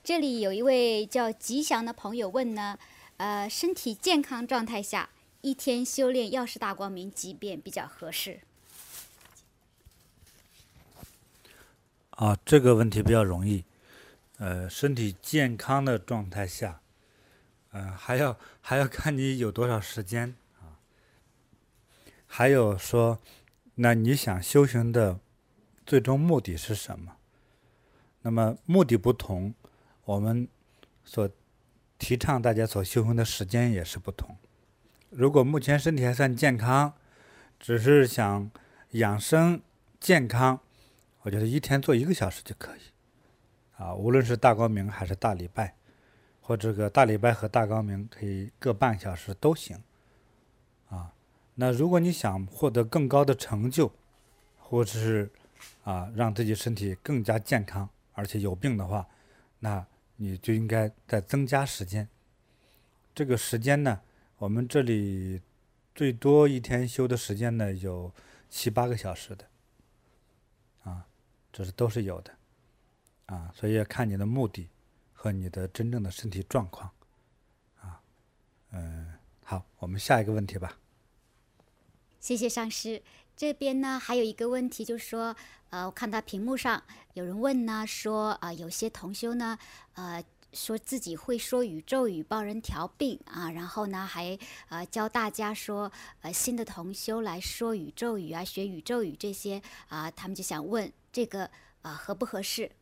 这里有一位叫吉祥的朋友问呢，身体健康状态下，一天修炼药师大光明几遍比较合适？ 这个问题比较容易。身体健康的状态下，还要看你有多少时间啊。还有说，那你想修行的最终目的是什么？那么目的不同，我们所提倡大家所修行的时间也是不同。如果目前身体还算健康，只是想养生健康，我觉得一天做1个小时就可以。无论是大光明还是大礼拜，或者个大礼拜和大光明可以各半小时都行。那如果你想获得更高的成就，或者是让自己身体更加健康，而且有病的话，那你就应该再增加时间。这个时间呢，我们这里最多一天修的时间呢有7、8个小时的，这都是有的。所以要看你的目的和你的真正的身体状况。好，我们下一个问题吧。 谢谢上师。这边呢还有一个问题，就是说，我看到屏幕上有人问呢，说有些同修呢，说自己会说宇宙语帮人调病然后呢还教大家说，新的同修来说宇宙语学宇宙语这些他们就想问这个合不合适？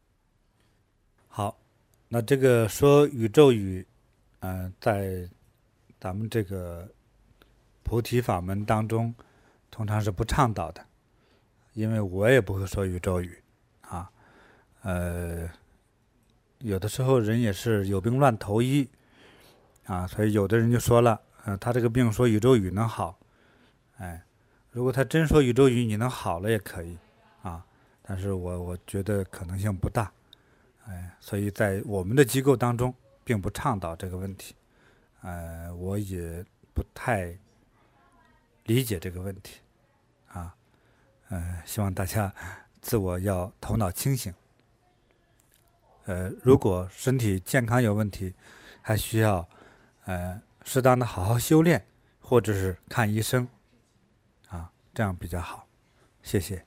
好，那这个说宇宙语，在咱们这个菩提法门当中，通常是不倡导的，因为我也不会说宇宙语有的时候人也是有病乱投医所以有的人就说了，他这个病说宇宙语能好，如果他真说宇宙语你能好了也可以但是我觉得可能性不大。所以在我们的机构当中并不倡导这个问题，我也不太理解这个问题希望大家自我要头脑清醒。如果身体健康有问题，还需要适当的好好修炼，或者是看医生这样比较好。谢谢。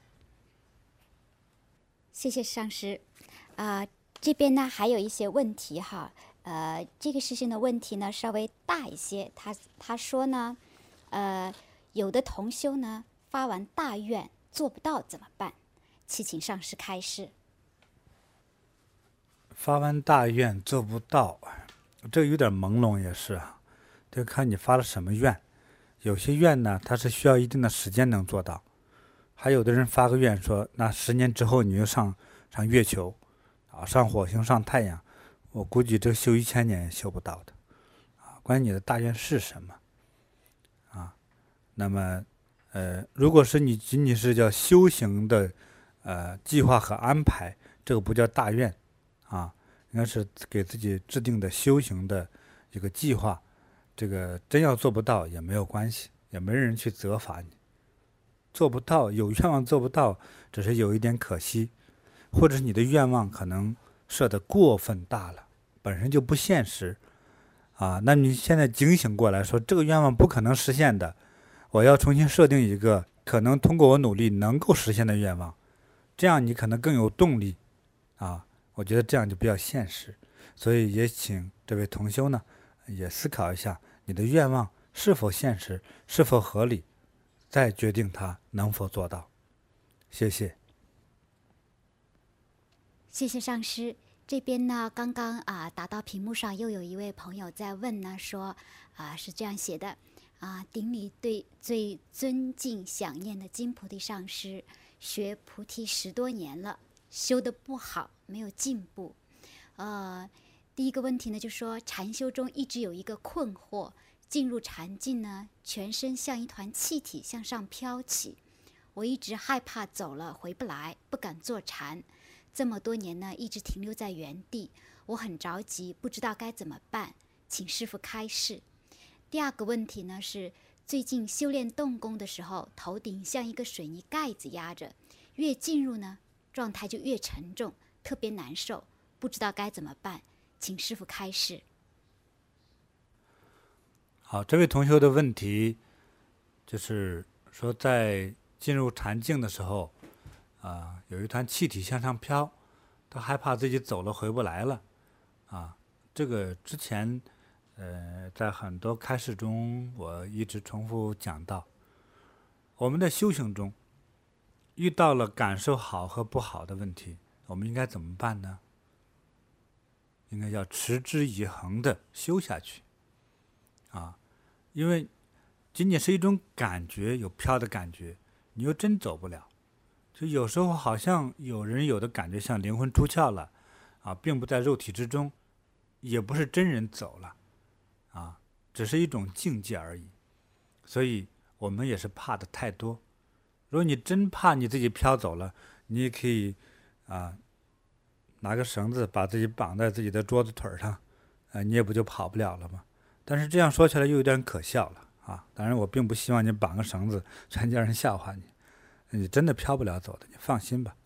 谢谢上师。这边呢还有一些问题哈，这个事情的问题呢稍微大一些。他说呢，有的同修呢发完大愿做不到怎么办？祈请上师开示。 发完大愿做不到，这个有点朦胧也是就看你发了什么愿。有些愿呢，它是需要一定的时间能做到，还有的人发个愿说，那10年之后你就上月球上火星上太阳，我估计这修1000年也修不到的关键你的大愿是什么那么如果是你仅仅是叫修行的计划和安排，这个不叫大愿应该是给自己制定的修行的一个计划。这个真要做不到也没有关系，也没人去责罚你。做不到，有愿望做不到，只是有一点可惜，或者是你的愿望可能设得过分大了，本身就不现实那你现在警醒过来说，这个愿望不可能实现的，我要重新设定一个可能通过我努力能够实现的愿望，这样你可能更有动力我觉得这样就比较现实。所以也请这位同修呢也思考一下你的愿望是否现实，是否合理，再决定它能否做到。谢谢。 谢谢上师。这边呢刚刚打到屏幕上又有一位朋友在问呢，说是这样写的顶礼对最尊敬想念的金菩提上师，学菩提10多年了，修得不好，没有进步。第一个问题呢，就说禅修中一直有一个困惑，进入禅境呢，全身像一团气体向上飘起，我一直害怕走了回不来，不敢坐禅。这么多年呢，一直停留在原地，我很着急，不知道该怎么办，请师父开示。第二个问题呢是，最近修炼动功的时候，头顶像一个水泥盖子压着，越进入呢，状态就越沉重，特别难受， 不知道该怎么办，请师父开示。 好，这位同学的问题就是说，在进入禅境的时候，有一团气体向上飘，他害怕自己走了回不来了，这个之前，在很多开示中，我一直重复讲到，我们的修行中，遇到了感受好和不好的问题，我们应该怎么办呢？应该要持之以恒的修下去，因为仅仅是一种感觉，有飘的感觉，你又真走不了。就有时候好像有人有的感觉像灵魂出窍了，并不在肉体之中，也不是真人走了，只是一种境界而已。所以我们也是怕的太多。如果你真怕你自己飘走了，你也可以拿个绳子把自己绑在自己的桌子腿上，你也不就跑不了了吗？但是这样说起来又有点可笑了当然我并不希望你绑个绳子，全家人笑话你，你真的飘不了走的，你放心吧。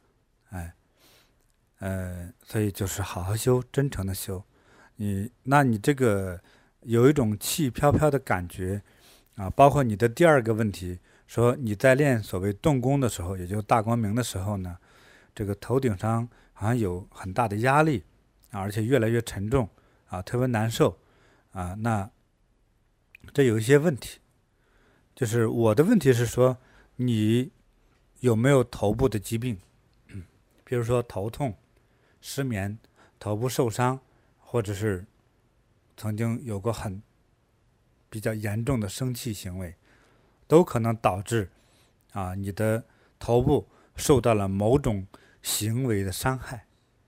所以就是好好修，真诚的修。那你这个有一种气飘飘的感觉包括你的第二个问题，说你在练所谓动功的时候，也就是大光明的时候呢，这个头顶上好像有很大的压力而且越来越沉重特别难受那这有一些问题。就是我的问题是说，你有没有头部的疾病？比如说头痛、失眠、头部受伤，或者是曾经有过比较严重的生气行为，都可能导致你的头部受到了某种行为的伤害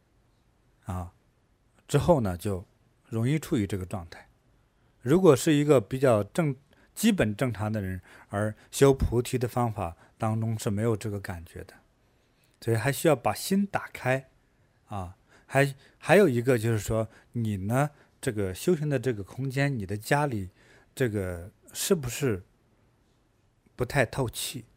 之后呢，就容易处于这个状态。如果是一个比较基本正常的人，而修菩提的方法当中是没有这个感觉的，所以还需要把心打开还有一个就是说，你呢这个修行的这个空间，你的家里这个是不是不太透气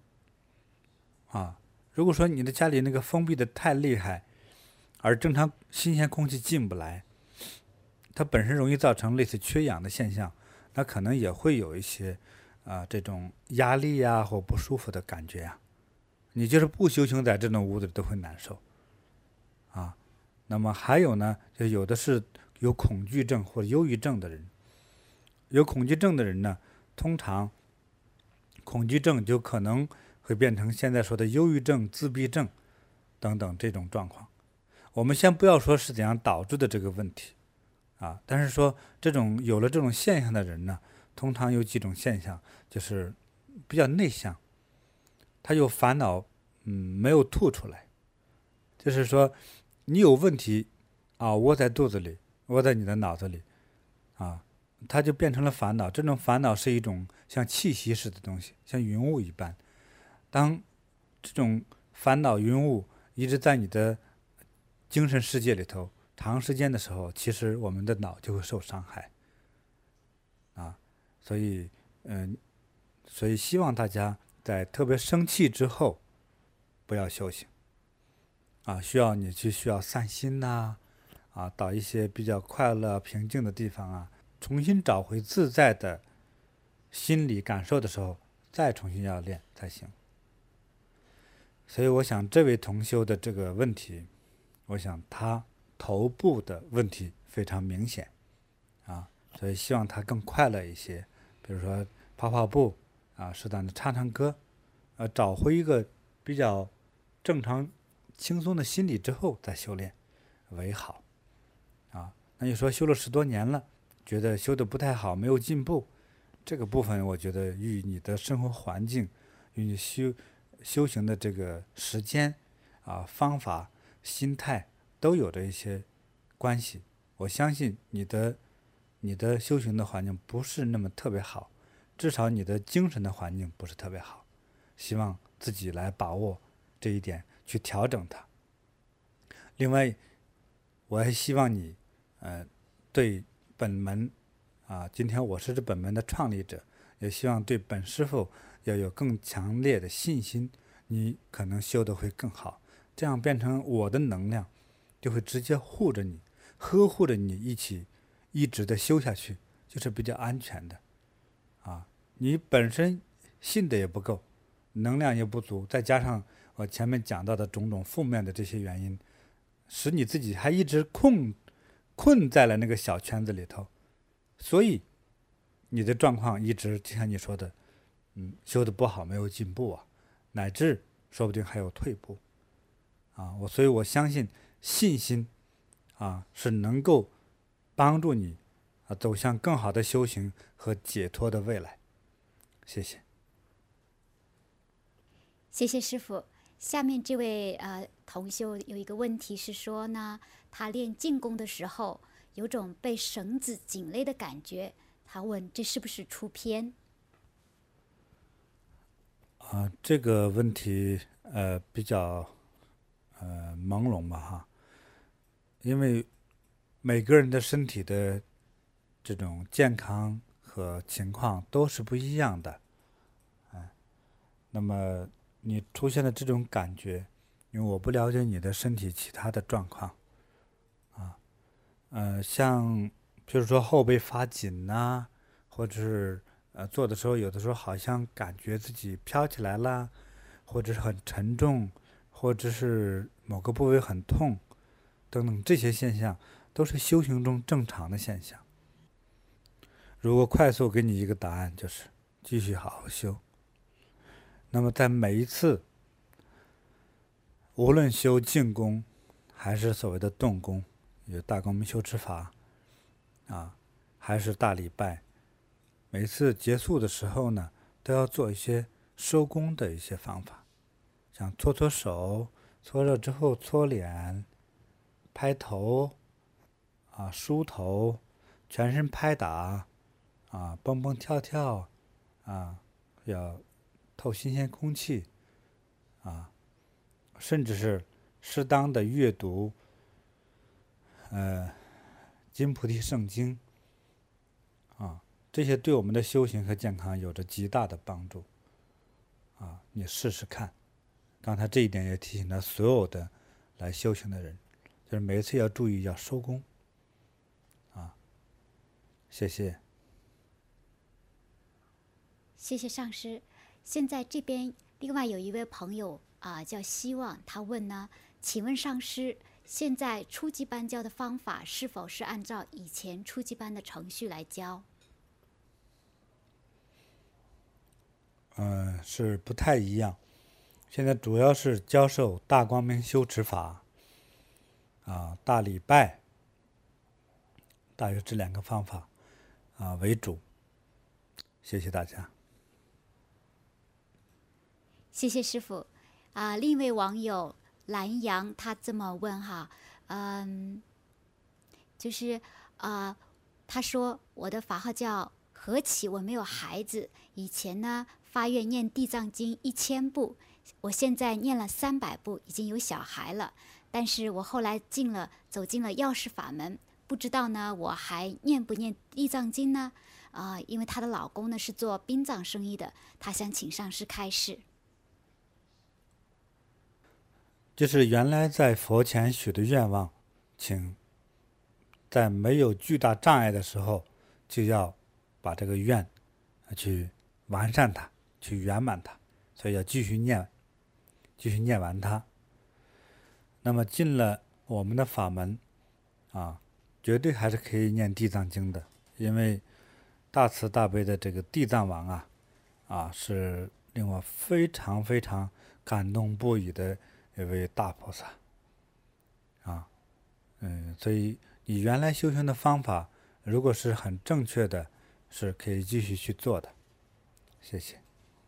如果说你的家里那个封闭的太厉害，而正常新鲜空气进不来，它本身容易造成类似缺氧的现象，那可能也会有一些这种压力或不舒服的感觉你就是不修行，在这种屋子里都会难受那么还有呢，就有的是有恐惧症或者忧郁症的人。有恐惧症的人呢，通常恐惧症就可能会变成现在说的忧郁症、自闭症等等这种状况。我们先不要说是怎样导致的这个问题但是说有了这种现象的人呢，通常有几种现象，就是比较内向，他有烦恼没有吐出来，就是说你有问题窝在肚子里，窝在你的脑子里它就变成了烦恼。这种烦恼是一种像气息似的东西，像云雾一般。当这种烦恼云雾一直在你的精神世界里头长时间的时候，其实我们的脑就会受伤害所以希望大家在特别生气之后不要修行需要散心到一些比较快乐平静的地方重新找回自在的心理感受的时候，再重新要练才行。所以我想这位同修的这个问题，我想他头部的问题非常明显所以希望他更快乐一些，比如说跑跑步适当的唱唱歌找回一个比较正常轻松的心理之后再修炼为好那你说修了10多年了，觉得修得不太好，没有进步，这个部分我觉得与你的生活环境，与你修行的这个时间方法、心态都有着一些关系。我相信你的修行的环境不是那么特别好，至少你的精神的环境不是特别好，希望自己来把握这一点，去调整它。另外我还希望你对本门今天我是这本门的创立者，也希望对本师父要有更强烈的信心，你可能修得会更好，这样变成我的能量就会直接护着你，呵护着你一直的修下去，就是比较安全的啊。你本身信的也不够，能量也不足，再加上我前面讲到的种种负面的这些原因，使你自己还一直困在了那个小圈子里头，所以你的状况一直就像你说的，修的不好，没有进步啊，乃至说不定还有退步啊。所以我相信信心啊是能够帮助你走向更好的修行和解脱的未来。谢谢。 谢谢师父。下面这位同修有一个问题是说呢，他练静功的时候有种被绳子紧勒的感觉，他问这是不是出偏？ 这个问题比较朦胧吧哈，因为每个人的身体的这种健康和情况都是不一样的，那么你出现的这种感觉，因为我不了解你的身体其他的状况像比如说后背发紧呐、或者是做的时候有的时候好像感觉自己飘起来了，或者是很沉重，或者是某个部位很痛等等，这些现象都是修行中正常的现象。如果快速给你一个答案，就是继续好好修。那么在每一次无论修静功还是所谓的动功，有大光明修持法还是大礼拜，每次结束的时候呢，都要做一些收功的一些方法，像搓搓手，搓热之后搓脸，拍头梳头，全身拍打蹦蹦跳跳要透新鲜空气甚至是适当的阅读金菩提圣经这些对我们的修行和健康有着极大的帮助你试试看。刚才这一点也提醒了所有的来修行的人，就是每一次要注意要收功谢谢。 谢谢上师。现在这边另外有一位朋友叫希望，他问呢，请问上师，现在初级班教的方法是否是按照以前初级班的程序来教？ 是不太一样。现在主要是教授大光明修持法大礼拜，大约这两个方法为主。谢谢大家。 谢谢师父。另一位网友蓝阳他这么问哈，就是他说我的法号叫何启，我没有孩子，以前呢发愿念地藏经1000部，我现在念了300部，已经有小孩了，但是我后来走进了药师法门，不知道呢我还念不念地藏经呢？因为她的老公呢是做殡葬生意的，她想请上师开示。 就是原来在佛前许的愿望，请在没有巨大障碍的时候，就要把这个愿去完善它，去圆满它，所以要继续念完它。那么进了我们的法门绝对还是可以念地藏经的，因为大慈大悲的这个地藏王是令我非常非常感动不已的一位大菩萨所以你原来修行的方法如果是很正确的，是可以继续去做的。谢谢。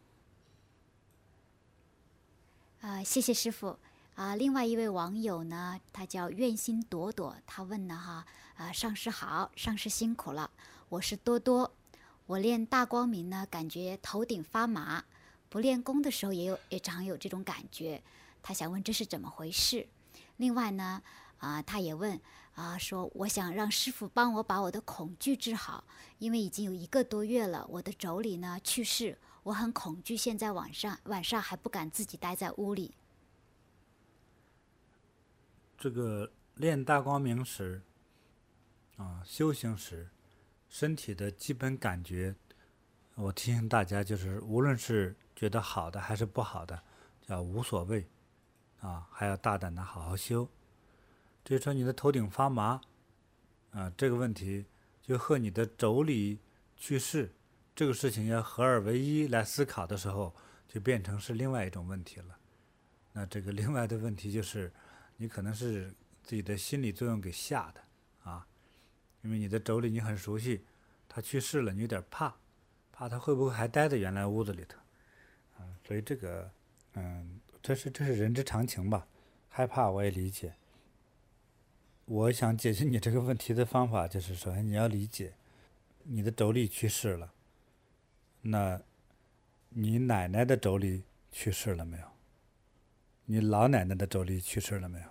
谢谢师父。另外一位网友呢，他叫愿心朵朵，他问呢上师好，上师辛苦了，我是多多，我练大光明呢，感觉头顶发麻，不练功的时候也常有这种感觉，他想问这是怎么回事。另外呢他也问说我想让师父帮我把我的恐惧治好，因为已经有1个多月了，我的妯娌呢去世，我很恐惧，现在晚上还不敢自己待在屋里。 这个练大光明时修行时，身体的基本感觉，我提醒大家，就是无论是觉得好的还是不好的，叫无所谓还要大胆的好好修。至于说你的头顶发麻这个问题就和你的妯娌去世这个事情要合二为一来思考的时候，就变成是另外一种问题了。那这个另外的问题就是你可能是自己的心理作用给吓的因为你的妯娌你很熟悉，他去世了，你有点怕他会不会还待在原来屋子里头所以这个这是人之常情吧，害怕我也理解。我想解决你这个问题的方法就是首先你要理解你的妯娌去世了，那你奶奶的妯娌去世了没有？你老奶奶的妯娌去世了没有？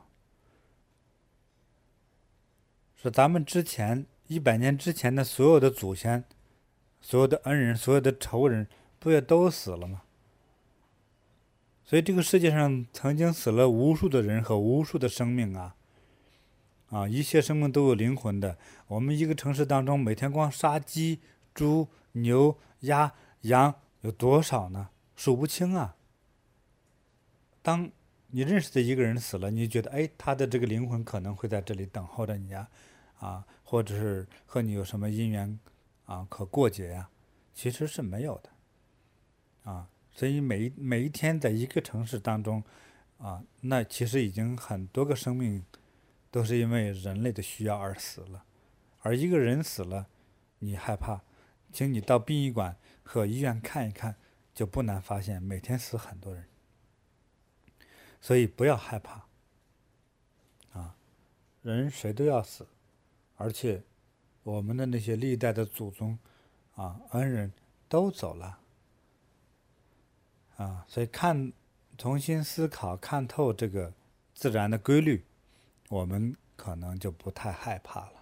是咱们之前100年之前的所有的祖先，所有的恩人，所有的仇人，不也都死了吗？所以这个世界上曾经死了无数的人和无数的生命一切生命都有灵魂的。我们一个城市当中，每天光杀鸡、猪、牛、鸭、羊有多少呢？数不清当你认识的一个人死了，你觉得他的这个灵魂可能会在这里等候着你或者是和你有什么姻缘可过节其实是没有的所以每一天在一个城市当中那其实已经很多个生命都是因为人类的需要而死了。而一个人死了，你害怕，请你到殡仪馆和医院看一看，就不难发现每天死很多人。所以不要害怕人谁都要死，而且我们的那些历代的祖宗恩人都走了所以重新思考看透这个自然的规律，我们可能就不太害怕了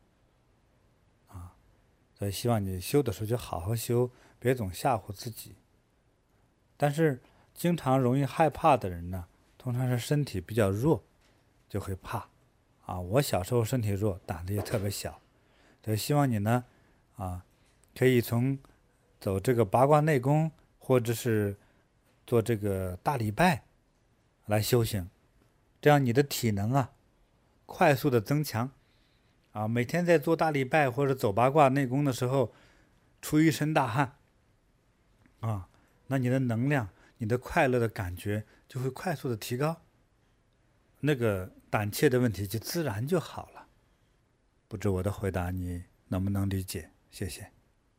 所以希望你修的时候就好好修，别总吓唬自己。但是经常容易害怕的人呢，通常是身体比较弱，就会怕我小时候身体弱，胆子也特别小，所以希望你呢可以从走这个八卦内功，或者是做这个大礼拜来修行，这样你的体能快速的增强每天在做大礼拜或者走八卦内功的时候出一身大汗那你的能量，你的快乐的感觉就会快速的提高，那个胆怯的问题就自然就好了。不知我的回答你能不能理解？谢谢。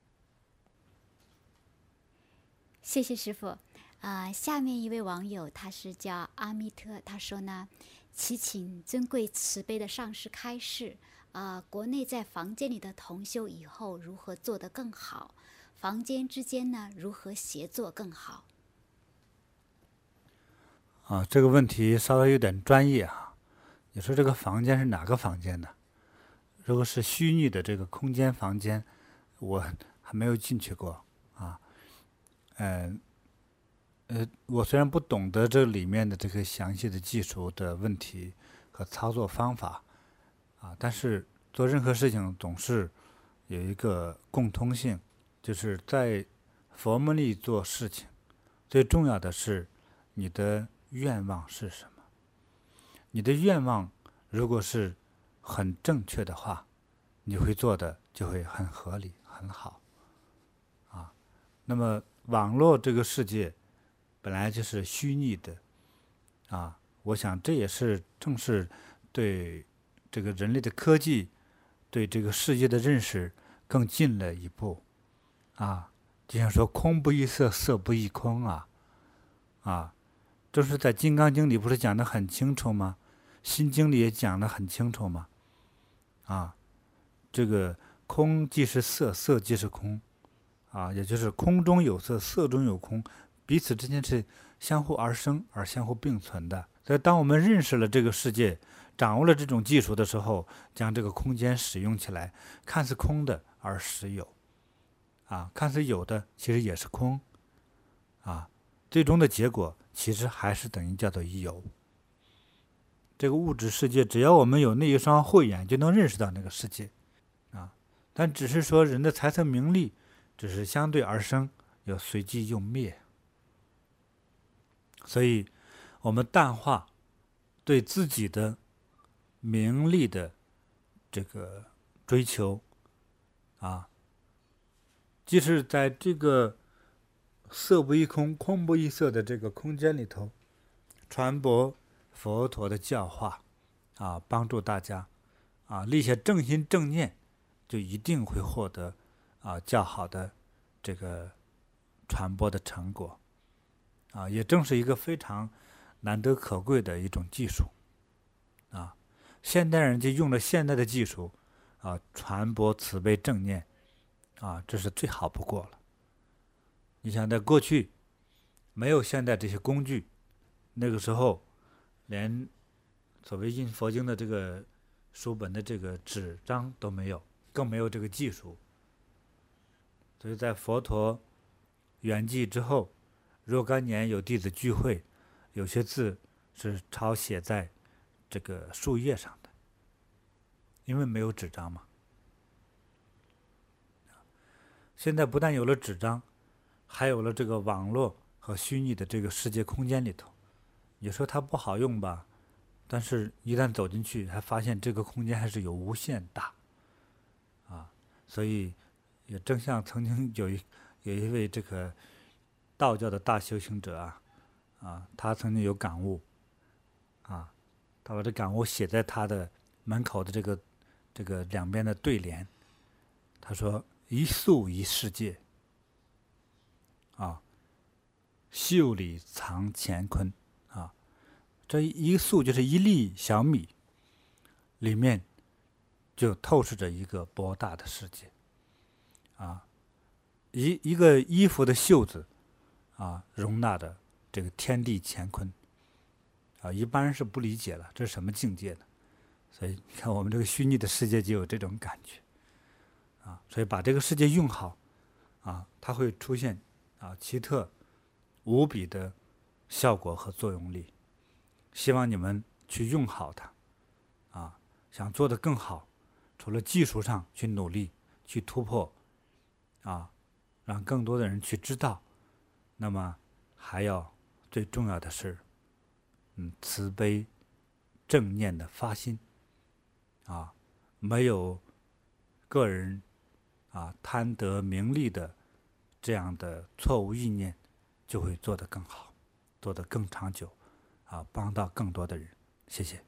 谢谢师父。下面一位网友他是叫阿密特，他说呢，祈请尊贵慈悲的上师开示国内在房间里的同修以后如何做得更好，房间之间呢如何协作更好？ 这个问题稍微有点专业你说这个房间是哪个房间呢？如果是虚拟的这个空间房间，我还没有进去过我虽然不懂得这里面的这个详细的技术的问题和操作方法但是做任何事情总是有一个共通性，就是在佛门里做事情，最重要的是你的愿望是什么。你的愿望如果是很正确的话，你会做的就会很合理很好那么网络这个世界本来就是虚拟的我想这也是正是对这个人类的科技对这个世界的认识更近了一步就像说空不异色，色不异空这是在《金刚经》里不是讲得很清楚吗？心经里也讲得很清楚吗？这个空即是色，色即是空也就是空中有色，色中有空，彼此之间是相互而生而相互并存的。所以当我们认识了这个世界，掌握了这种技术的时候，将这个空间使用起来，看似空的而实有看似有的其实也是空最终的结果其实还是等于叫做有这个物质世界，只要我们有那一双慧眼，就能认识到那个世界啊。但只是说人的财色名利，只是相对而生，又随即又灭。所以，我们淡化对自己的名利的这个追求啊，即使在这个色不异空、空不异色的这个空间里头，传播佛陀的教化啊，帮助大家啊立下正心正念，就一定会获得较好的这个传播的成果啊，也正是一个非常难得可贵的一种技术啊。现代人就用了现代的技术啊，传播慈悲正念啊，这是最好不过了。你想，在过去没有现代这些工具，那个时候连所谓印佛经的这个书本的这个纸张都没有，更没有这个技术。所以在佛陀圆寂之后，若干年有弟子聚会，有些字是抄写在这个树叶上的，因为没有纸张嘛。现在不但有了纸张，还有了这个网络和虚拟的这个世界空间里头，你说它不好用吧？但是一旦走进去，还发现这个空间还是有无限大啊！所以也正像曾经有一位这个道教的大修行者他曾经有感悟啊，他把这感悟写在他的门口的这个两边的对联，他说：“一粟一世界。”袖里藏乾坤啊，这一粟就是一粒小米，里面就透视着一个博大的世界啊。一个衣服的袖子容纳着这个天地乾坤啊，一般人是不理解了，这是什么境界呢？所以你看，我们这个虚拟的世界就有这种感觉啊。所以把这个世界用好它会出现奇特无比的效果和作用力。希望你们去用好它想做得更好，除了技术上去努力去突破让更多的人去知道，那么还要最重要的是慈悲正念的发心没有个人贪得名利的这样的错误意念，就会做得更好，做得更长久帮到更多的人。谢谢。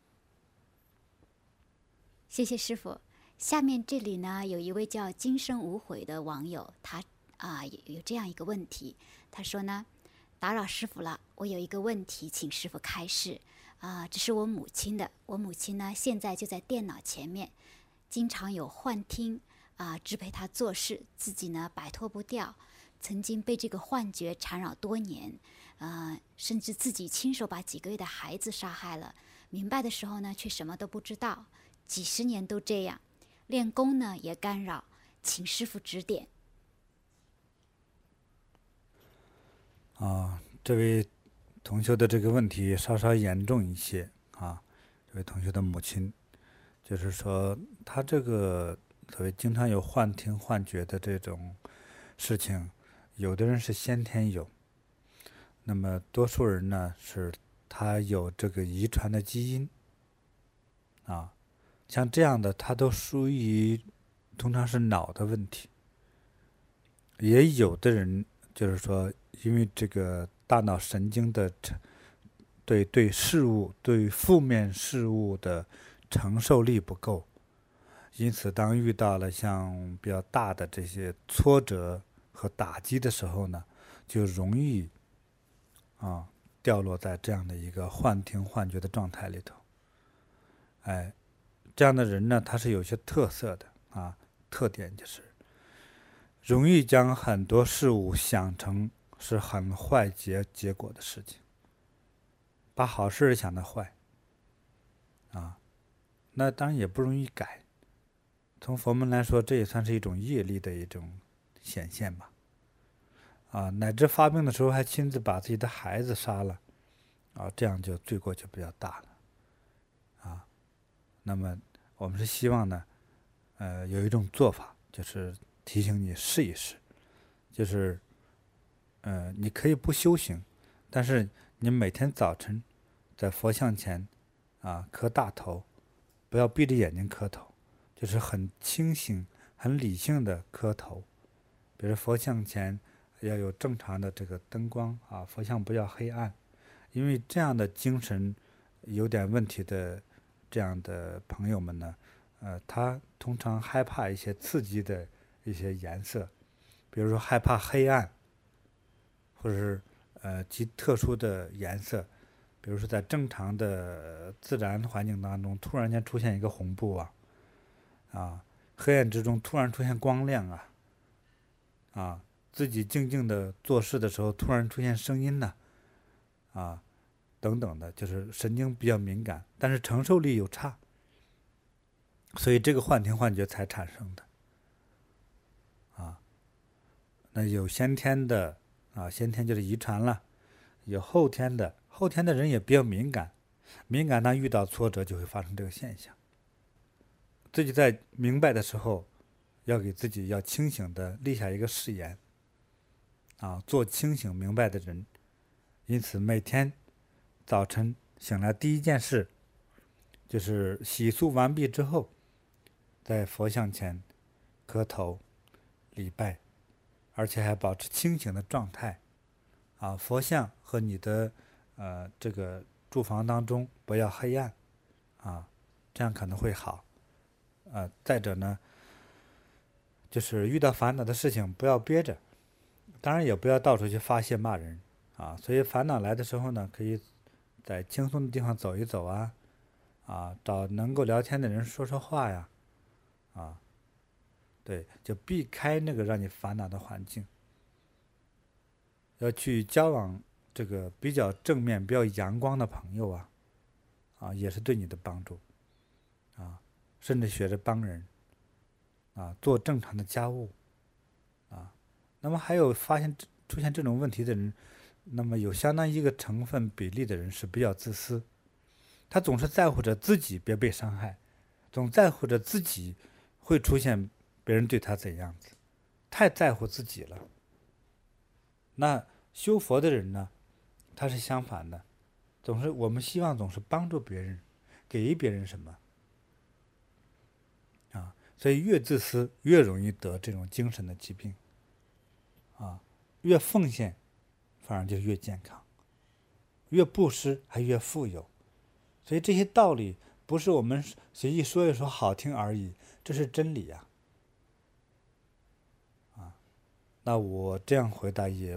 谢谢师父。下面这里呢，有一位叫今生无悔的网友，他有这样一个问题，他说呢：打扰师父了，我有一个问题，请师父开示这是我母亲的。我母亲呢，现在就在电脑前面，经常有幻听支配她做事，自己呢摆脱不掉，曾经被这个幻觉缠绕多年，甚至自己亲手把几个月的孩子杀害了。明白的时候呢，却什么都不知道，几十年都这样。练功呢也干扰，请师父指点。 这位同学的这个问题稍稍严重一些这位同学的母亲，就是说他这个所谓经常有幻听幻觉的这种事情，有的人是先天有，那么多数人呢是他有这个遗传的基因像这样的他都属于通常是脑的问题。也有的人就是说因为这个大脑神经的对事物对负面事物的承受力不够，因此当遇到了像比较大的这些挫折和打击的时候呢，就容易掉落在这样的一个幻听幻觉的状态里头。这样的人呢，他是有些特色的特点就是容易将很多事物想成是很坏结果的事情，把好事想得坏那当然也不容易改。从佛门来说，这也算是一种业力的一种显现吧乃至发病的时候还亲自把自己的孩子杀了这样就罪过就比较大了那么我们是希望呢，有一种做法，就是提醒你试一试，就是你可以不修行，但是你每天早晨在佛像前磕大头，不要闭着眼睛磕头，就是很清醒、很理性的磕头。比如佛像前要有正常的这个灯光佛像不要黑暗，因为这样的精神有点问题的这样的朋友们呢，他通常害怕一些刺激的一些颜色，比如说害怕黑暗，或者是极特殊的颜色，比如说在正常的自然环境当中，突然间出现一个红布黑暗之中突然出现光亮自己静静的做事的时候，突然出现声音呢等等的，就是神经比较敏感，但是承受力又差，所以这个幻听幻觉才产生的那有先天的先天就是遗传了，有后天的，后天的人也比较敏感，当遇到挫折就会发生这个现象。自己在明白的时候，要给自己要清醒的立下一个誓言做清醒明白的人。因此每天早晨醒来第一件事就是洗漱完毕之后，在佛像前磕头礼拜，而且还保持清醒的状态佛像和你的这个住房当中不要黑暗这样可能会好再者呢，就是遇到烦恼的事情不要憋着，当然也不要到处去发泄骂人所以烦恼来的时候呢，可以在轻松的地方走一走找能够聊天的人说说话呀对，就避开那个让你烦恼的环境，要去交往这个比较正面比较阳光的朋友也是对你的帮助甚至学着帮人做正常的家务那么还有发现出现这种问题的人，那么有相当一个成分比例的人是比较自私，他总是在乎着自己别被伤害，总在乎着自己会出现别人对他怎样子，太在乎自己了。那修佛的人呢，他是相反的，我们希望总是帮助别人，给别人什么所以越自私越容易得这种精神的疾病越奉献反而就越健康，越布施还越富有。所以这些道理不是我们随意说一说好听而已，这是真理那我这样回答也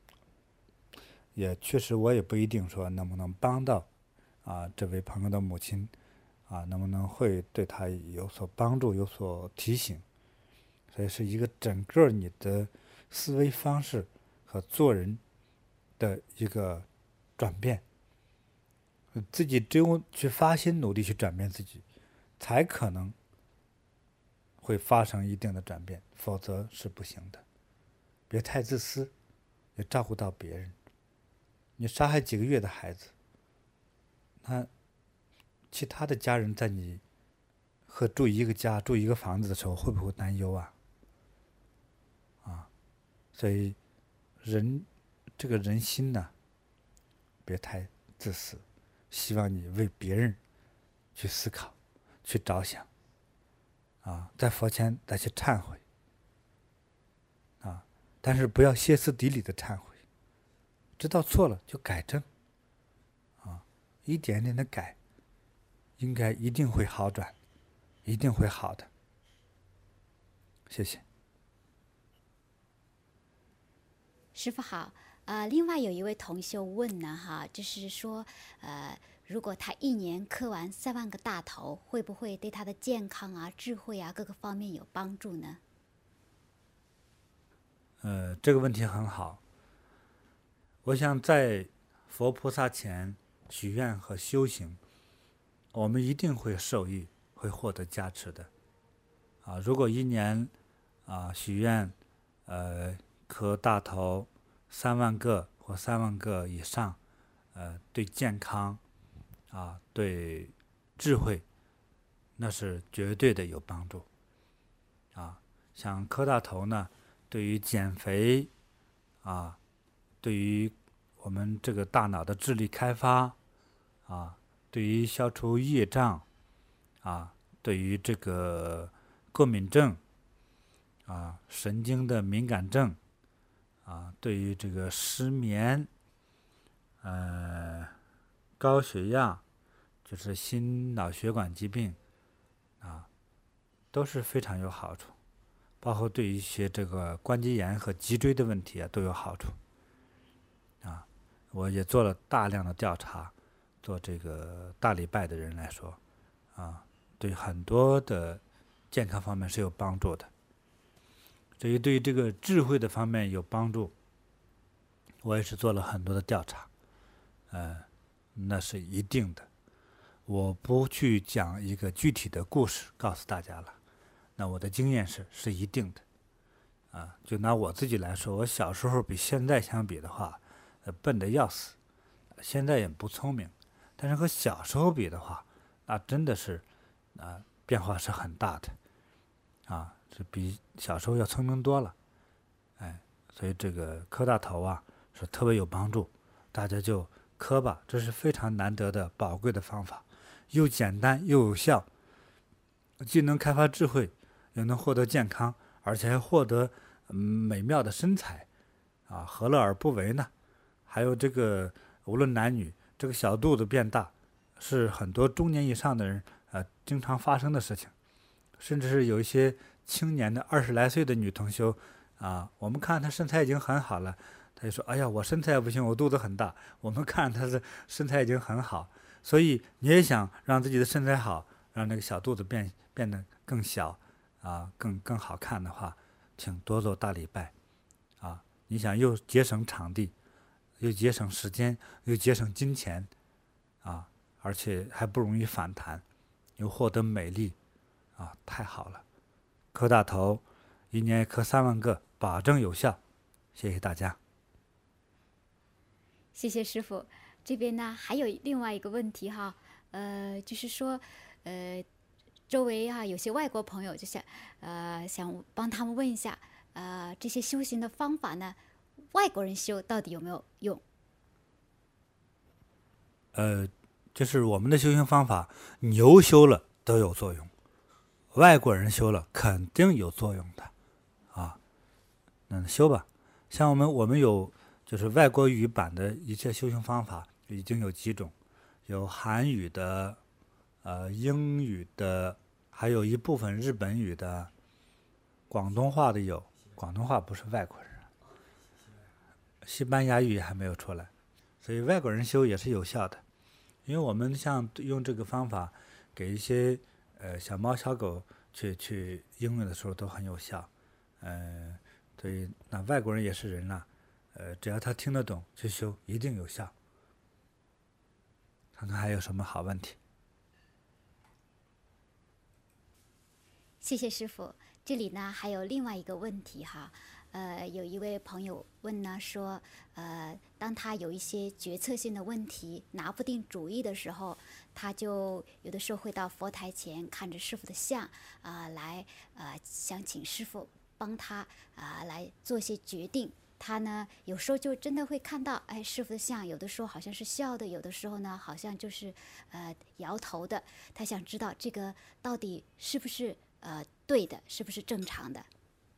确实我也不一定说能不能帮到这位朋友的母亲能不能会对他有所帮助有所提醒，所以是一个整个你的思维方式和做人的一个转变，自己只有去发心努力去转变自己，才可能会发生一定的转变，否则是不行的。别太自私，也照顾到别人。你杀害几个月的孩子，那其他的家人在你和住一个家住一个房子的时候会不会担忧所以这个人心呢，别太自私，希望你为别人去思考去着想在佛前再去忏悔但是不要歇斯底里的忏悔，知道错了就改正一点点的改，应该一定会好转，一定会好的。谢谢。 师父好，另外有一位同修问呢就是说如果他一年磕完3万个大头，会不会对他的健康智慧各个方面有帮助呢？ 这个问题很好。我想在佛菩萨前许愿和修行，我们一定会受益，会获得加持的如果一年许愿磕大头3万个或3万个以上对健康对智慧那是绝对的有帮助啊。像磕大头呢，对于减肥啊，对于我们这个大脑的智力开发啊，对于消除业障啊，对于这个过敏症啊，神经的敏感症啊，对于这个失眠，高血压，就是心脑血管疾病啊，都是非常有好处。包括对于一些这个关节炎和脊椎的问题啊，都有好处啊。我也做了大量的调查，做这个大礼拜的人来说啊，对很多的健康方面是有帮助的。至于对于这个智慧的方面有帮助，我也是做了很多的调查，那是一定的。我不去讲一个具体的故事告诉大家了。那我的经验是一定的，啊，就拿我自己来说，我小时候比现在相比的话，笨得要死，现在也不聪明，但是和小时候比的话，那真的是，变化是很大的，啊，是比小时候要聪明多了，所以这个磕大头啊是特别有帮助，大家就磕吧，这是非常难得的宝贵的方法，又简单又有效，既能开发智慧。又能获得健康，而且还获得美妙的身材，啊，何乐而不为呢？还有这个无论男女，这个小肚子变大，是很多中年以上的人经常发生的事情，甚至是有一些青年的20来岁的女同修啊，我们看她身材已经很好了，她就说：“哎呀，我身材不行，我肚子很大。”我们看她的身材已经很好，所以你也想让自己的身材好，让那个小肚子变得更小。更好看的话，请多做大礼拜，啊，你想又节省场地，又节省时间，又节省金钱，啊，而且还不容易反弹，又获得美丽，啊，太好了！磕大头，一年磕3万个，保证有效。谢谢大家。 谢谢师傅。这边呢还有另外一个问题哈，就是说，周围有些外国朋友就想帮他们问一下，这些修行的方法呢，外国人修到底有没有用？ 就是我们的修行方法，牛修了都有作用，外国人修了肯定有作用的，啊，那修吧。像我们有就是外国语版的一切修行方法，已经有几种，有韩语的，英语的。还有一部分日本语的，广东话的有，广东话不是外国人，西班牙语还没有出来，所以外国人修也是有效的，因为我们像用这个方法给一些小猫小狗去应用的时候都很有效，所以那外国人也是人了，只要他听得懂去修一定有效。看看还有什么好问题。 谢谢师傅。这里呢还有另外一个问题哈，有一位朋友问呢说，当他有一些决策性的问题拿不定主意的时候，他就有的时候会到佛台前看着师傅的像来想请师傅帮他来做一些决定。他呢有时候就真的会看到，师傅的像有的时候好像是笑的，有的时候呢好像就是摇头的。他想知道这个到底是不是对的，是不是正常的？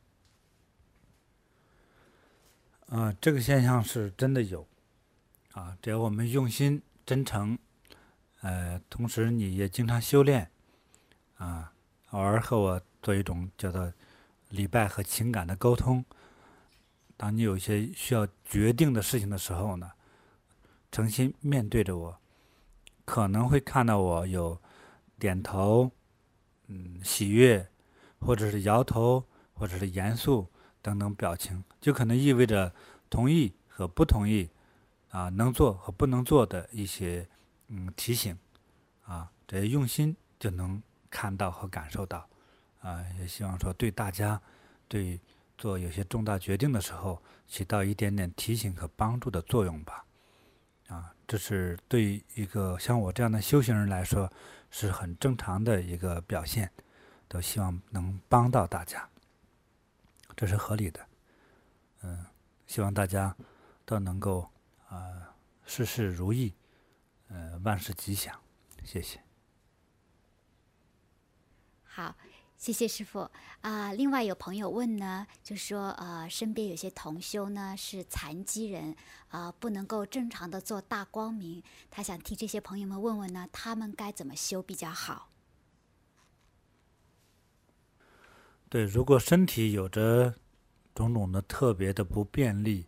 这个现象是真的有，只要我们用心真诚，同时你也经常修炼，偶尔和我做一种叫做礼拜和情感的沟通。当你有一些需要决定的事情的时候呢，诚心面对着我，可能会看到我有点头，喜悦，或者是摇头，或者是严肃等等表情，就可能意味着同意和不同意，能做和不能做的一些提醒，这些用心就能看到和感受到，也希望说对大家对做有些重大决定的时候起到一点点提醒和帮助的作用吧，这是对一个像我这样的修行人来说是很正常的一个表现，都希望能帮到大家，这是合理的。希望大家都能够事事如意，万事吉祥，谢谢。 好，谢谢师父另外有朋友问呢，就说身边有些同修呢是残疾人不能够正常的做大光明，他想替这些朋友们问问呢，他们该怎么修比较好？ 对，如果身体有着种种的特别的不便利，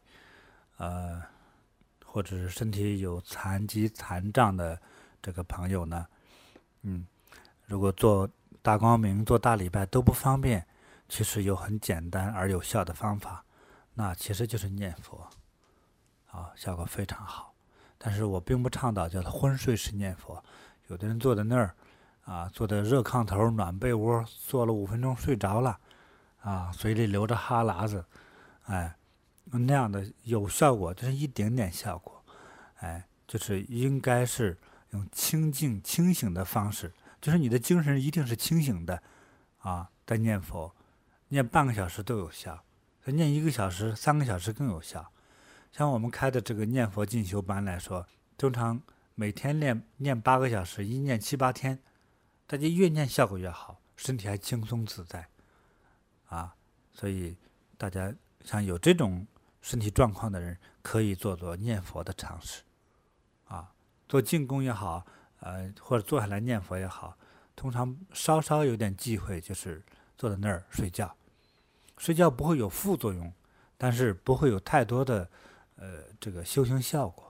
或者是身体有残疾残障的这个朋友呢，如果做大光明、做大礼拜都不方便，其实有很简单而有效的方法，那其实就是念佛，效果非常好。但是我并不倡导叫做昏睡式念佛，有的人坐在那儿坐在热炕头、暖被窝，坐了5分钟睡着了，嘴里流着哈喇子，那样的有效果，就是一点点效果，就是应该是用清静、清醒的方式，就是你的精神一定是清醒的，在念佛，念半个小时都有效，念1个小时、3个小时更有效。像我们开的这个念佛进修班来说，通常每天念8个小时，一念7、8天，大家越念效果越好，身体还轻松自在，所以大家像有这种身体状况的人，可以做做念佛的尝试，做静功也好，或者坐下来念佛也好，通常稍稍有点忌讳，就是坐在那儿睡觉。睡觉不会有副作用，但是不会有太多的这个修行效果，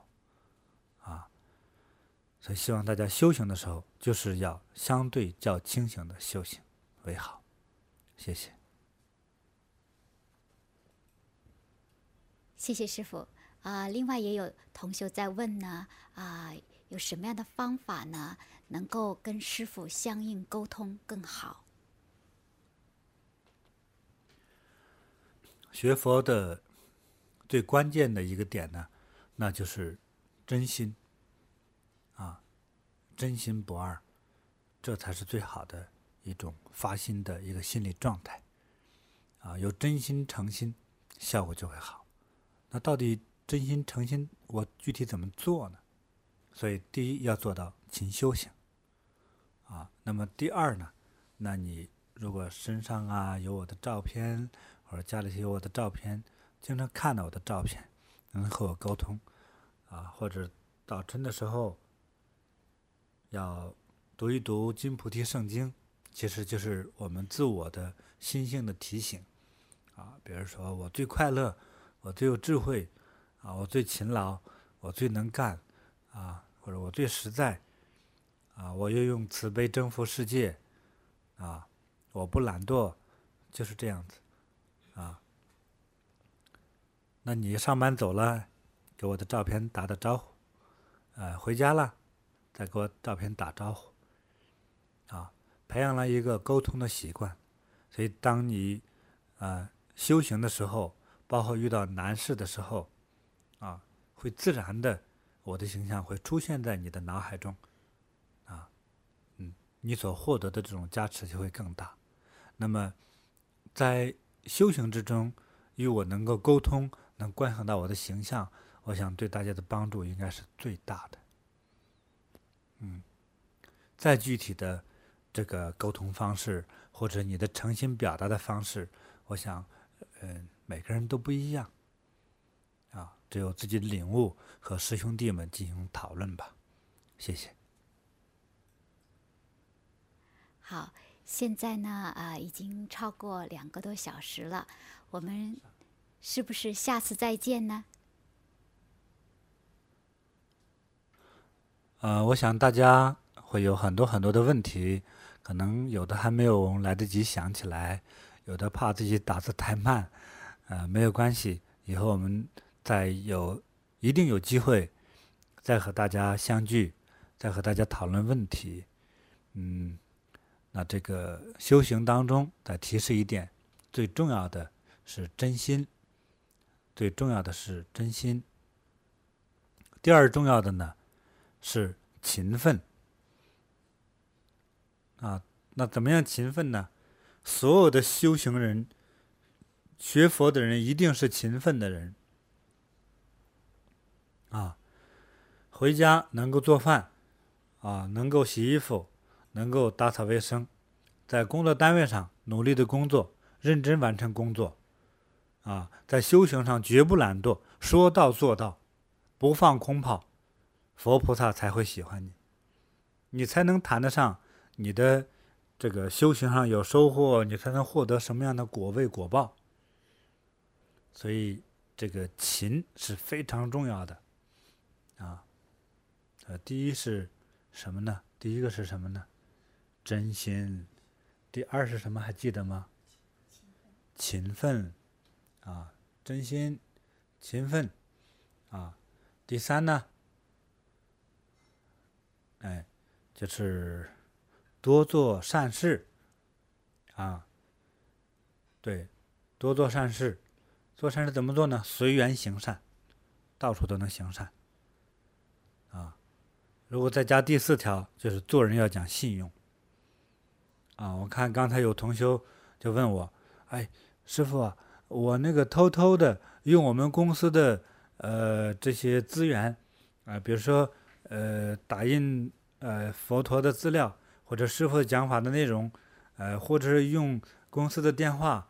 所以希望大家修行的时候，就是要相对较清醒的修行为好。谢谢。 谢谢师父另外也有同修在问呢有什么样的方法呢，能够跟师父相应沟通更好？ 学佛的最关键的一个点呢，那就是真心，真心不二，这才是最好的一种发心的一个心理状态，有真心诚心，效果就会好。那到底真心诚心，我具体怎么做呢？所以第一要做到勤修行，那么第二呢，那你如果身上有我的照片，或者家里有我的照片，经常看到我的照片，能和我沟通，或者早晨的时候要读一读金菩提圣经，其实就是我们自我的心性的提醒，比如说我最快乐，我最有智慧，我最勤劳，我最能干，或者我最实在，我又用慈悲征服世界，我不懒惰，就是这样子，那你上班走了，给我的照片打打招呼，回家了，再给我照片打招呼，培养了一个沟通的习惯。所以当你修行的时候，包括遇到难事的时候，会自然的，我的形象会出现在你的脑海中，你所获得的这种加持就会更大。那么在修行之中，与我能够沟通，能观想到我的形象，我想对大家的帮助应该是最大的。再具体的这个沟通方式，或者你的诚心表达的方式，我想每个人都不一样，只有自己的领悟和师兄弟们进行讨论吧。谢谢。 好，现在呢已经超过2个多小时了，我们是不是下次再见呢？ 我想大家会有很多很多的问题，可能有的还没有来得及想起来，有的怕自己打字太慢，没有关系，以后我们一定有机会再和大家相聚，再和大家讨论问题。那这个修行当中再提示一点，最重要的是真心，最重要的是真心。第二重要的呢是勤奋， 啊。那怎么样勤奋呢？所有的修行人、学佛的人一定是勤奋的人啊。回家能够做饭啊，能够洗衣服，能够打扫卫生，在工作单位上努力的工作，认真完成工作啊，在修行上绝不懒惰，说到做到，不放空炮，佛菩萨才会喜欢你，你才能谈得上你的这个修行上有收获，你才能获得什么样的果位果报。所以这个勤是非常重要的啊。第一是什么呢？第一个是什么呢？真心。第二是什么？还记得吗？勤奋啊，真心、勤奋啊。第三呢，就是多做善事啊。对，多做善事。做善事怎么做呢？随缘行善，到处都能行善啊。如果再加第4条，就是做人要讲信用啊。我看刚才有同修就问我，师父啊，我那个偷偷的用我们公司的这些资源啊，比如说打印佛陀的资料，或者师父讲法的内容，或者是用公司的电话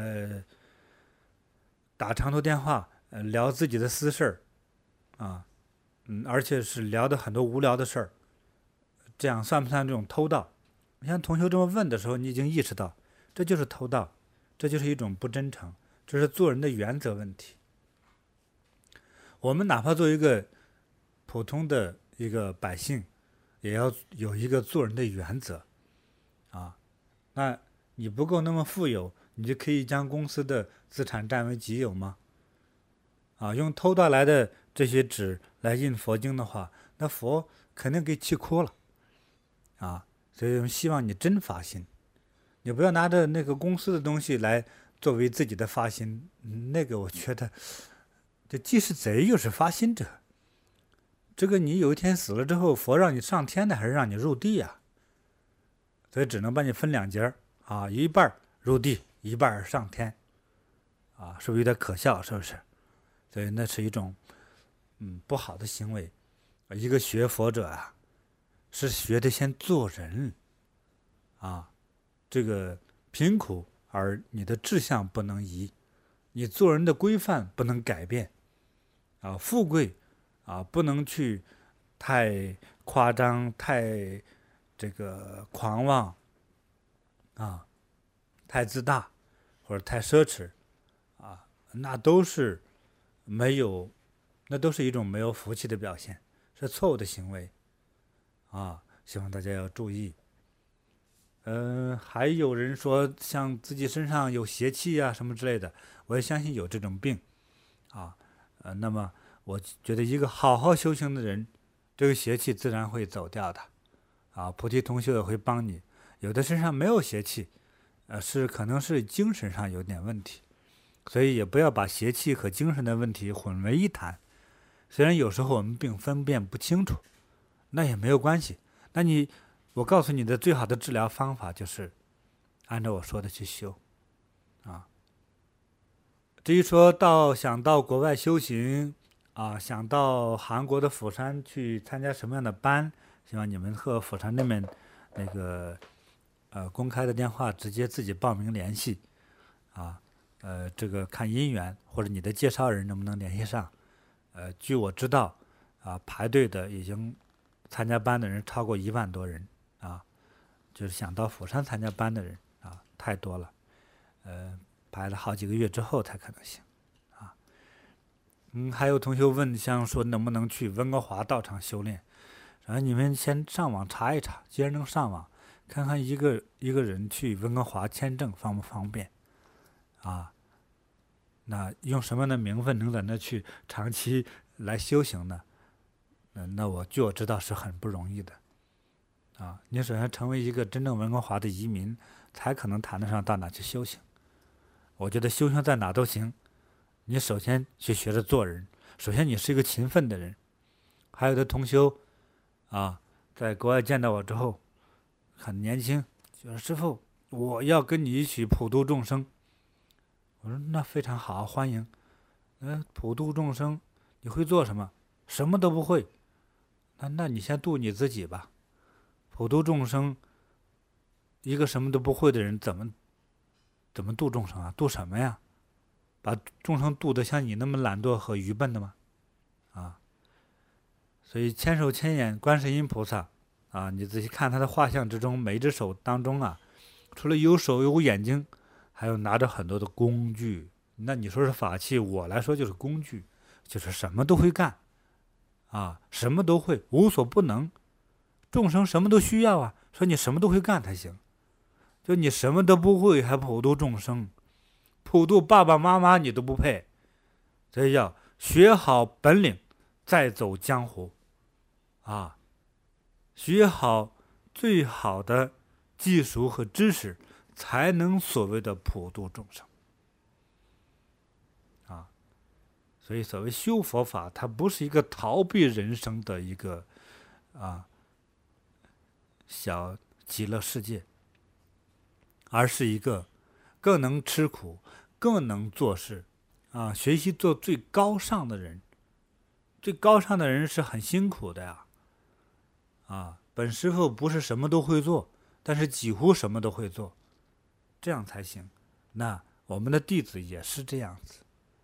打长途电话聊自己的私事儿啊，而且是聊的很多无聊的事儿，这样算不算这种偷盗？像同学这么问的时候，你已经意识到这就是偷盗，这就是一种不真诚，这是做人的原则问题。我们哪怕做一个普通的一个百姓，也要有一个做人的原则啊。那你不够那么富有，你就可以将公司的资产占为己有吗？啊，用偷盗来的这些纸来印佛经的话，那佛肯定给气哭了啊。所以希望你真发心，你不要拿着那个公司的东西来作为自己的发心，那个我觉得这既是贼又是发心者。这个你有一天死了之后，佛让你上天的还是让你入地啊？所以只能把你分2截啊，一半入地，一半上天啊，是不是有点可笑？是不是？所以那是一种不好的行为。一个学佛者啊，是学的先做人啊，这个贫苦而你的志向不能移，你做人的规范不能改变啊，富贵啊不能去太夸张，太这个狂妄啊，太自大或者太奢侈啊，那都是一种没有福气的表现，是错误的行为啊，希望大家要注意。还有人说像自己身上有邪气啊什么之类的，我也相信有这种病啊。那么我觉得一个好好修行的人，这个邪气自然会走掉的啊。菩提同修也会帮你。有的身上没有邪气，可能是精神上有点问题，所以也不要把邪气和精神的问题混为一谈。虽然有时候我们并分辨不清楚，那也没有关系。我告诉你的最好的治疗方法就是按照我说的去修啊。至于说想到国外修行啊，想到韩国的釜山去参加什么样的班，希望你们和釜山那边那个公开的电话直接自己报名联系啊。这个看姻缘或者你的介绍人能不能联系上。据我知道啊，排队的已经参加班的人超过1万多人啊，就是想到釜山参加班的人啊，太多了。排了好几个月之后才可能行啊。还有同学问，像说能不能去温哥华道场修炼？然后你们先上网查一查，既然能上网，看看一个人去温哥华签证方不方便啊？那用什么样的名分能在那去长期来修行呢？那据我知道是很不容易的啊。你首先成为一个真正温哥华的移民，才可能谈得上到哪去修行。我觉得修行在哪都行，你首先去学着做人，首先你是一个勤奋的人。还有的同修啊，在国外见到我之后， 很年轻，就说师父，我要跟你一起普度众生。我说那非常好，欢迎。普度众生，你会做什么？什么都不会。那你先度你自己吧。普度众生，一个什么都不会的人怎么度众生啊？度什么呀？把众生度得像你那么懒惰和愚笨的吗？啊！所以千手千眼观世音菩萨啊，你仔细看他的画像之中，每一只手当中啊，除了有手有眼睛，还有拿着很多的工具。那你说是法器，我来说就是工具，就是什么都会干啊，什么都会，无所不能。众生什么都需要啊，说你什么都会干才行。就你什么都不会，还普度众生，普度爸爸妈妈你都不配。所以要学好本领，再走江湖啊，学好最好的技术和知识，才能所谓的普度众生啊。所以所谓修佛法，它不是一个逃避人生的一个小极乐世界，而是一个更能吃苦、更能做事啊，学习做最高尚的人。最高尚的人是很辛苦的呀，本师傅不是什么都会做，但是几乎什么都会做，这样才行。那我们的弟子也是这样子，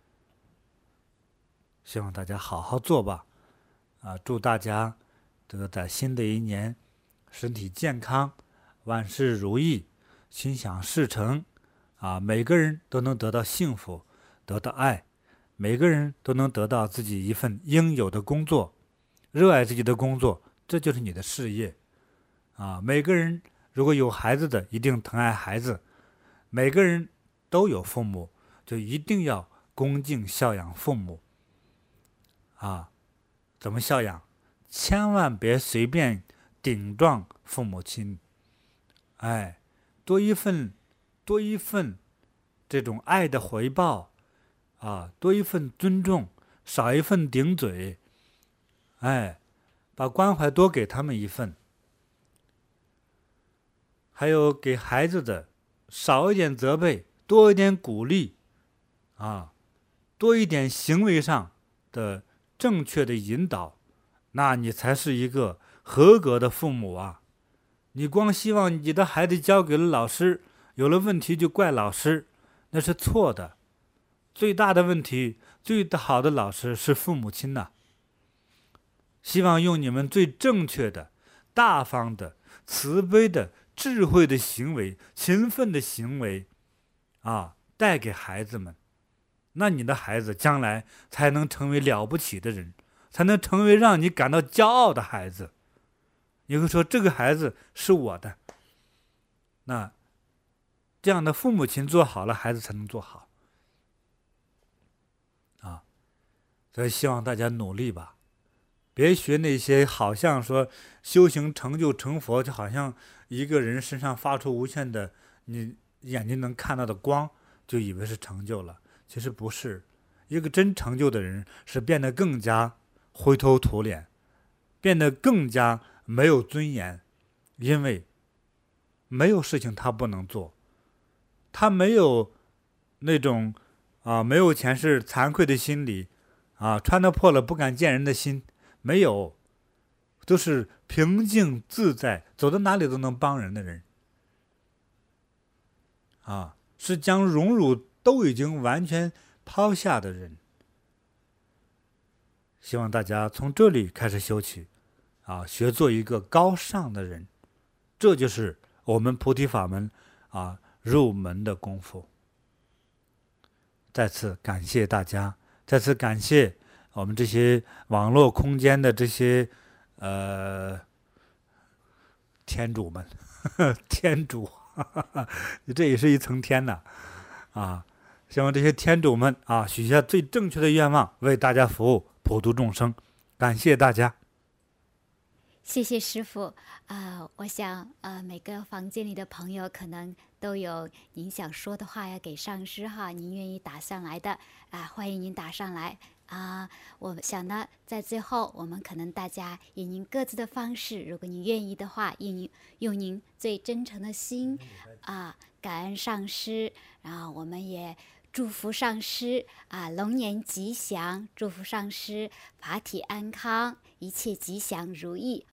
希望大家好好做吧。祝大家这个在新的一年身体健康，万事如意，心想事成每个人都能得到幸福，得到爱，每个人都能得到自己一份应有的工作，热爱自己的工作，这就是你的事业每个人如果有孩子的，一定疼爱孩子，每个人都有父母，就一定要恭敬孝养父母怎么孝养？千万别随便顶撞父母亲，多一份这种爱的回报多一份尊重，少一份顶嘴，把关怀多给他们一份。还有给孩子的，少一点责备，多一点鼓励多一点行为上的正确的引导，那你才是一个合格的父母你光希望你的孩子交给了老师，有了问题就怪老师，那是错的。最大的问题，最好的老师是父母亲希望用你们最正确的、大方的、慈悲的、智慧的行为、勤奋的行为带给孩子们，那你的孩子将来才能成为了不起的人，才能成为让你感到骄傲的孩子。你会说这个孩子是我的，那这样的父母亲做好了，孩子才能做好所以希望大家努力吧，别学那些好像说修行成就成佛，就好像一个人身上发出无限的你眼睛能看到的光，就以为是成就了。其实不是，一个真成就的人是变得更加灰头土脸，变得更加没有尊严，因为没有事情他不能做，他没有那种没有钱是惭愧的心理穿得破了不敢见人的心，没有，都是平静自在，走到哪里都能帮人的人是将荣辱都已经完全抛下的人。希望大家从这里开始修起学做一个高尚的人，这就是我们菩提法门入门的功夫。再次感谢大家，再次感谢我们这些网络空间的这些天主们天主这也是一层天呐希望这些天主们许下最正确的愿望，为大家服务，普度众生。感谢大家。 谢谢师父我想每个房间里的朋友可能都都有您想说的话要给上师哈，您愿意打上来的欢迎您打上来我想呢，在最后我们可能大家以您各自的方式，如果您愿意的话，用您最真诚的心感恩上师，然后我们也祝福上师龙年吉祥，祝福上师法体安康，一切吉祥如意。